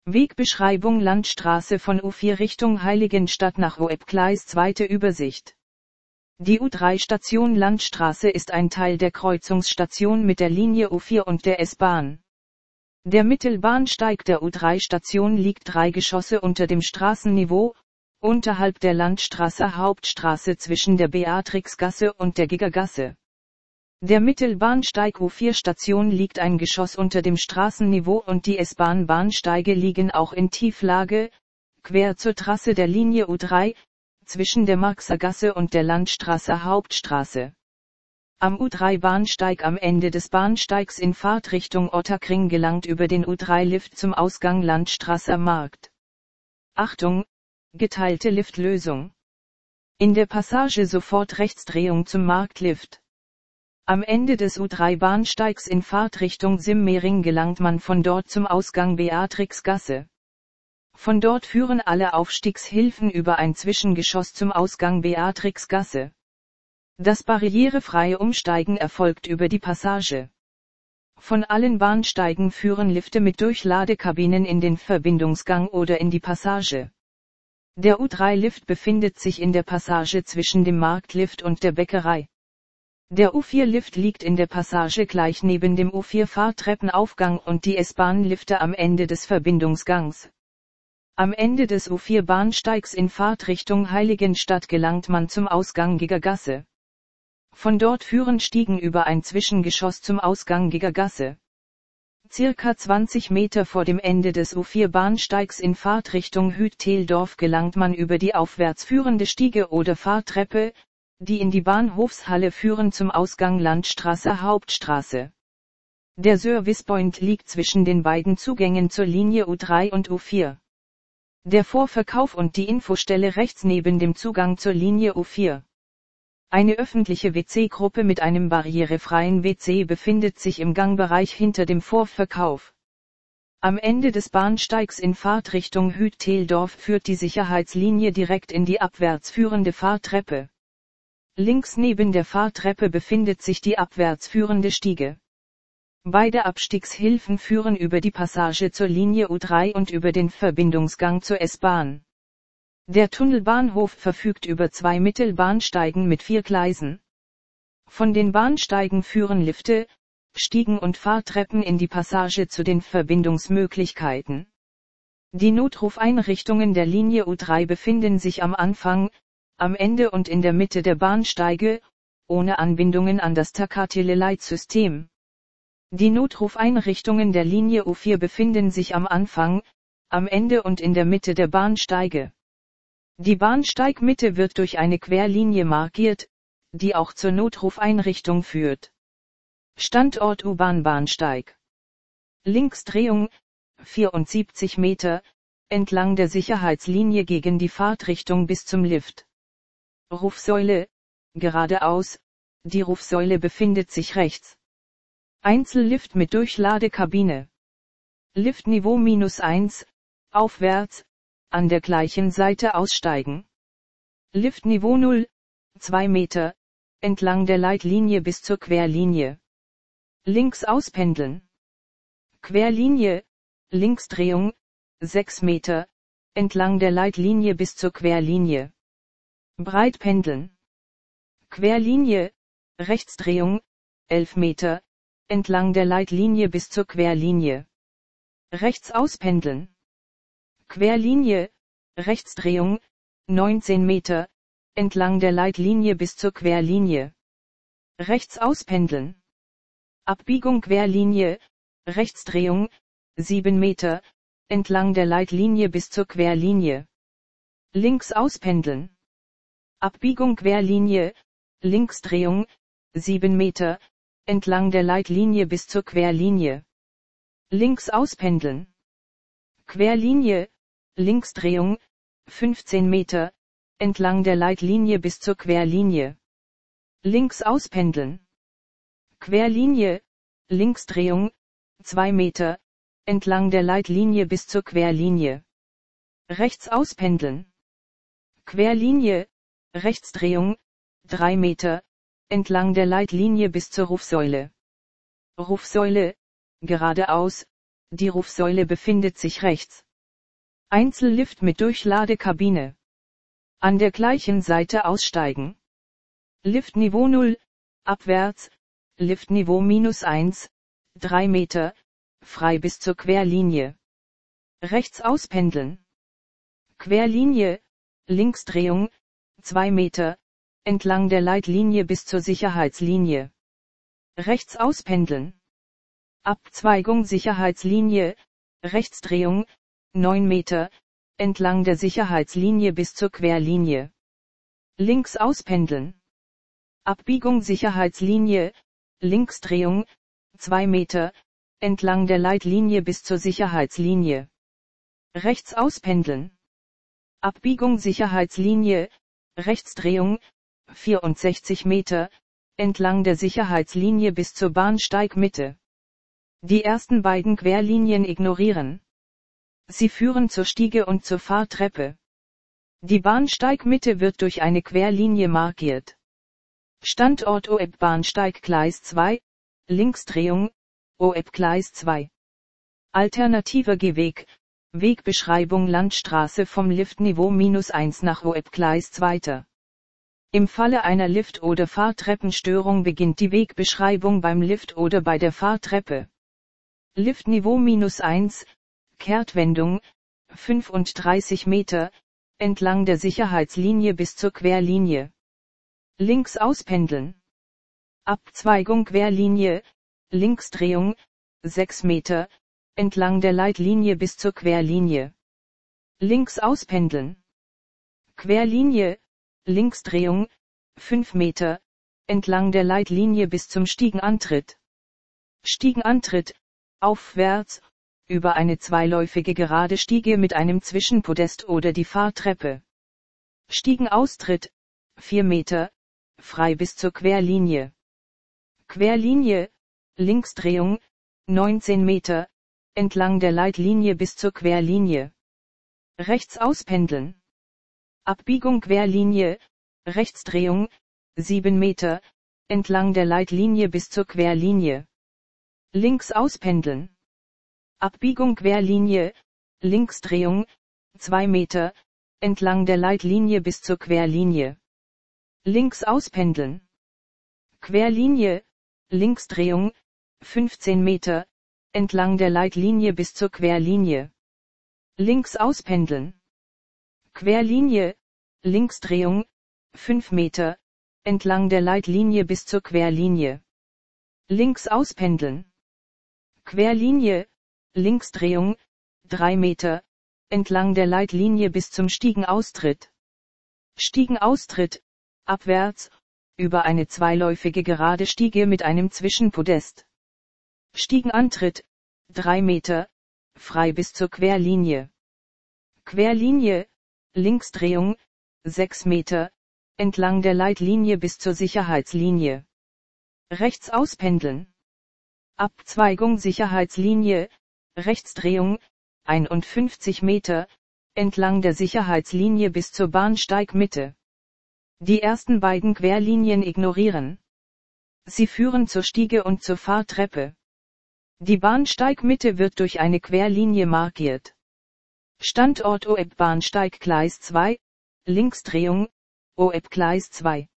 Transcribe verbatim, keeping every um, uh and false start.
Wegbeschreibung Landstraße von U vier Richtung Heiligenstadt nach Oebgleis. Zweite Übersicht. Die U drei Station Landstraße ist ein Teil der Kreuzungsstation mit der Linie U vier und der S-Bahn. Der Mittelbahnsteig der U drei Station liegt drei Geschosse unter dem Straßenniveau, unterhalb der Landstraßer Hauptstraße zwischen der Beatrixgasse und der Gigergasse. Der Mittelbahnsteig U vier Station liegt ein Geschoss unter dem Straßenniveau und die S-Bahn-Bahnsteige liegen auch in Tieflage, quer zur Trasse der Linie U drei, zwischen der Marxer Gasse und der Landstraßer Hauptstraße. Am U drei Bahnsteig am Ende des Bahnsteigs in Fahrtrichtung Ottakring gelangt über den U drei Lift zum Ausgang Landstraßer Markt. Achtung! Geteilte Liftlösung. In der Passage sofort Rechtsdrehung zum Marktlift. Am Ende des U drei Bahnsteigs in Fahrtrichtung Simmering gelangt man von dort zum Ausgang Beatrixgasse. Von dort führen alle Aufstiegshilfen über ein Zwischengeschoss zum Ausgang Beatrixgasse. Das barrierefreie Umsteigen erfolgt über die Passage. Von allen Bahnsteigen führen Lifte mit Durchladekabinen in den Verbindungsgang oder in die Passage. Der U drei Lift befindet sich in der Passage zwischen dem Marktlift und der Bäckerei. Der U vier Lift liegt in der Passage gleich neben dem U vier Fahrtreppenaufgang und die S-Bahn-Lifte am Ende des Verbindungsgangs. Am Ende des U vier Bahnsteigs in Fahrtrichtung Heiligenstadt gelangt man zum Ausgang Gigergasse. Von dort führen Stiegen über ein Zwischengeschoss zum Ausgang Gigergasse. Circa zwanzig Meter vor dem Ende des U vier Bahnsteigs in Fahrtrichtung Hütteldorf gelangt man über die aufwärts führende Stiege oder Fahrtreppe, die in die Bahnhofshalle führen zum Ausgang Landstraßer Hauptstraße. Der Servicepoint liegt zwischen den beiden Zugängen zur Linie U drei und U vier. Der Vorverkauf und die Infostelle rechts neben dem Zugang zur Linie U vier. Eine öffentliche W C-Gruppe mit einem barrierefreien W C befindet sich im Gangbereich hinter dem Vorverkauf. Am Ende des Bahnsteigs in Fahrtrichtung Hütteldorf führt die Sicherheitslinie direkt in die abwärts führende Fahrtreppe. Links neben der Fahrtreppe befindet sich die abwärts führende Stiege. Beide Abstiegshilfen führen über die Passage zur Linie U drei und über den Verbindungsgang zur S-Bahn. Der Tunnelbahnhof verfügt über zwei Mittelbahnsteigen mit vier Gleisen. Von den Bahnsteigen führen Lifte, Stiegen und Fahrtreppen in die Passage zu den Verbindungsmöglichkeiten. Die Notrufeinrichtungen der Linie U drei befinden sich am Anfang, am Ende und in der Mitte der Bahnsteige, ohne Anbindungen an das Takateleleitsystem. Die Notrufeinrichtungen der Linie U vier befinden sich am Anfang, am Ende und in der Mitte der Bahnsteige. Die Bahnsteigmitte wird durch eine Querlinie markiert, die auch zur Notrufeinrichtung führt. Standort U-Bahn-Bahnsteig. Linksdrehung, vierundsiebzig Meter, entlang der Sicherheitslinie gegen die Fahrtrichtung bis zum Lift. Rufsäule, geradeaus, die Rufsäule befindet sich rechts. Einzellift mit Durchladekabine. Liftniveau minus eins, aufwärts, an der gleichen Seite aussteigen. Liftniveau null, zwei Meter, entlang der Leitlinie bis zur Querlinie. Links auspendeln. Querlinie, Linksdrehung, sechs Meter, entlang der Leitlinie bis zur Querlinie. Breitpendeln. Querlinie, Rechtsdrehung, elf Meter, entlang der Leitlinie bis zur Querlinie. Rechts auspendeln. Querlinie, Rechtsdrehung, neunzehn Meter, entlang der Leitlinie bis zur Querlinie. Rechts auspendeln. Abbiegung Querlinie, Rechtsdrehung, sieben Meter, entlang der Leitlinie bis zur Querlinie. Links auspendeln. Abbiegung Querlinie, Linksdrehung, sieben Meter, entlang der Leitlinie bis zur Querlinie. Links auspendeln. Querlinie, Linksdrehung, fünfzehn Meter, entlang der Leitlinie bis zur Querlinie. Links auspendeln. Querlinie, Linksdrehung, zwei Meter, entlang der Leitlinie bis zur Querlinie. Rechts auspendeln. Querlinie, Rechtsdrehung, drei Meter, entlang der Leitlinie bis zur Rufsäule. Rufsäule, geradeaus, die Rufsäule befindet sich rechts. Einzellift mit Durchladekabine. An der gleichen Seite aussteigen. Liftniveau null, abwärts, Liftniveau minus eins, drei Meter, frei bis zur Querlinie. Rechts auspendeln. Querlinie, Linksdrehung, zwei Meter, entlang der Leitlinie bis zur Sicherheitslinie. Rechts auspendeln. Abzweigung Sicherheitslinie, Rechtsdrehung, neun Meter, entlang der Sicherheitslinie bis zur Querlinie. Links auspendeln. Abbiegung Sicherheitslinie, Linksdrehung, zwei Meter, entlang der Leitlinie bis zur Sicherheitslinie. Rechts auspendeln. Abbiegung Sicherheitslinie, Rechtsdrehung, vierundsechzig Meter, entlang der Sicherheitslinie bis zur Bahnsteigmitte. Die ersten beiden Querlinien ignorieren. Sie führen zur Stiege und zur Fahrtreppe. Die Bahnsteigmitte wird durch eine Querlinie markiert. Standort O E P Bahnsteig Gleis zwei, Linksdrehung, O E P Gleis zwei. Alternativer Gehweg, Wegbeschreibung Landstraße vom Liftniveau minus eins nach O E P Gleis zwei. Im Falle einer Lift- oder Fahrtreppenstörung beginnt die Wegbeschreibung beim Lift oder bei der Fahrtreppe. Liftniveau minus eins, Kehrtwendung, fünfunddreißig Meter, entlang der Sicherheitslinie bis zur Querlinie. Links auspendeln. Abzweigung Querlinie, Linksdrehung, sechs Meter, entlang der Leitlinie bis zur Querlinie. Links auspendeln. Querlinie, Linksdrehung, fünf Meter, entlang der Leitlinie bis zum Stiegenantritt. Stiegenantritt, aufwärts, über eine zweiläufige gerade Stiege mit einem Zwischenpodest oder die Fahrtreppe. Stiegenaustritt, vier Meter, frei bis zur Querlinie. Querlinie, Linksdrehung, neunzehn Meter, entlang der Leitlinie bis zur Querlinie. Rechts auspendeln. Abbiegung Querlinie, Rechtsdrehung, sieben Meter, entlang der Leitlinie bis zur Querlinie. Links auspendeln. Abbiegung Querlinie, Linksdrehung, zwei Meter, entlang der Leitlinie bis zur Querlinie. Links auspendeln. Querlinie, Linksdrehung, fünfzehn Meter, entlang der Leitlinie bis zur Querlinie. Links auspendeln. Querlinie, Linksdrehung, fünf Meter, entlang der Leitlinie bis zur Querlinie. Links auspendeln. Querlinie, Linksdrehung, drei Meter, entlang der Leitlinie bis zum Stiegenaustritt. Stiegenaustritt, abwärts, über eine zweiläufige gerade Stiege mit einem Zwischenpodest. Stiegenantritt, drei Meter, frei bis zur Querlinie. Querlinie, Linksdrehung, sechs Meter, entlang der Leitlinie bis zur Sicherheitslinie. Rechts auspendeln. Abzweigung Sicherheitslinie, Rechtsdrehung, einundfünfzig Meter, entlang der Sicherheitslinie bis zur Bahnsteigmitte. Die ersten beiden Querlinien ignorieren. Sie führen zur Stiege und zur Fahrtreppe. Die Bahnsteigmitte wird durch eine Querlinie markiert. Standort O E P Bahnsteig Gleis zwei, Linksdrehung, O E P Gleis zwei.